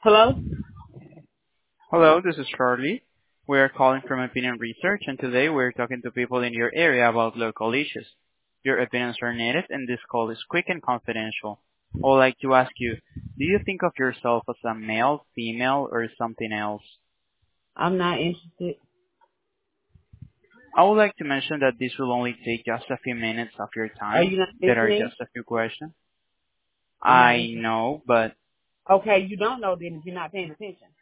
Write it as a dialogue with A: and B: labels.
A: Hello?
B: Hello, this is Charlie. We are calling from Opinion Research, and today we're talking to people in your area about local issues. Your opinions are needed, and this call is quick and confidential. I would like to ask you, do you think of yourself as a male, female, or something else?
A: I'm not interested.
B: I would like to mention that this will only take just a few minutes of your
A: Are
B: time.
A: you not
B: There are
A: listening?
B: just a few questions.
A: I'm not
B: I
A: interested.
B: know, but
A: Okay, you don't know then if you're not paying attention.